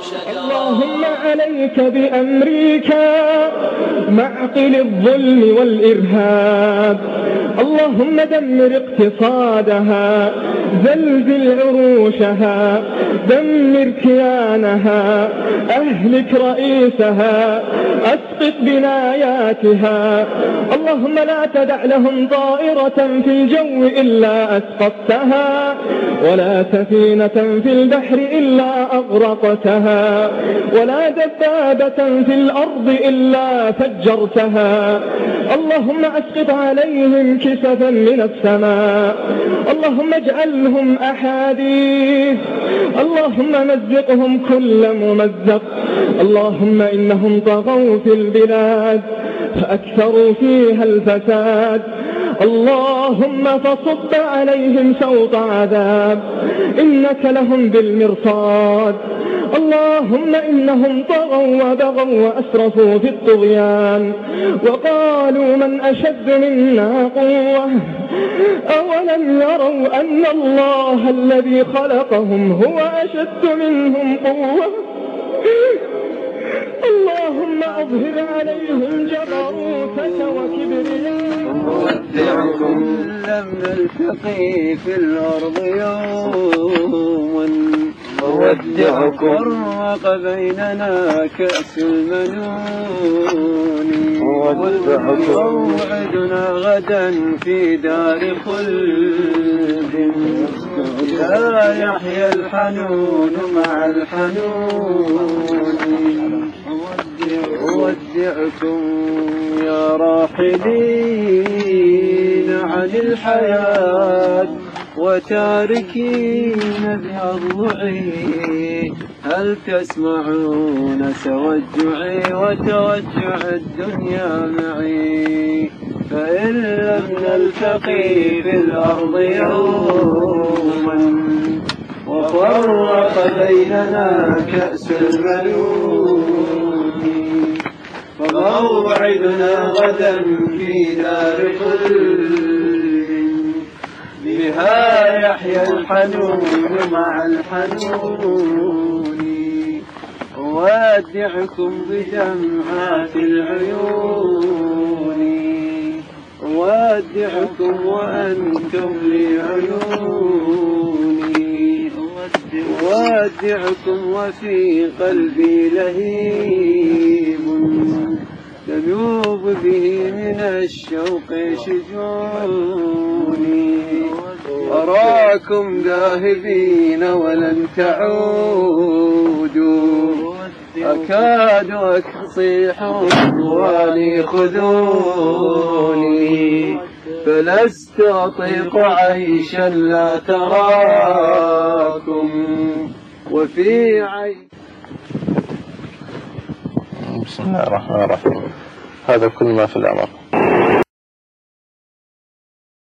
اللهم عليك بأمريكا معقل الظلم والإرهاب، اللهم دمر اقتصادها، زلزل عروشها، دمر كيانها، أهلك رئيسها، أسقط بناياتها. اللهم لا تدع لهم طائرة في الجو إلا أسقطتها، ولا سفينة في البحر إلا أغرقتها، ولا دبابة في الأرض إلا فجرتها. اللهم أسقط عليهم كسفا من السماء، اللهم اجعلهم أحاديث، اللهم مزقهم كل ممزق. اللهم إنهم طغوا في البلاد فأكثروا فيها الفساد، اللهم فصب عليهم سوط عذاب إنك لهم بالمرصاد. اللهم إنهم طغوا وبغوا وأسرفوا في الطغيان، وقالوا من أشد منا قوة، أولم يروا أن الله الذي خلقهم هو أشد منهم قوة. اللهم أظهر عليهم جبروتك وكبرياءك. نودعكم لم نلتقي في الأرض يوما، نودعكم فرق بيننا كأس المنون، موعدنا غدا في دار خلد، لا يحيى الحنون مع الحنون. أودعكم يا راحلين عن الحياة وتاركين بأضلعي، هل تسمعون توجعي وتوجع الدنيا معي؟ فإن لم نلتقي في الأرض يوما وفرق بيننا كأس الملون، فموعدنا غدا في دار خلد، بها يحيى الحنون مع الحنون. أودعكم بدمعات العيون، أودعكم وأنتم لي عيوني، أودعكم وفي قلبي لهيب تذوب به من الشوق شجوني. أراكم ذاهبين ولن تعودوا، أكاد أصيح إخواني خذوني، فلست أطيق عيشا لا تراكم وفي عين. بسم الله الرحمن الرحيم. هذا كل ما في الأمر.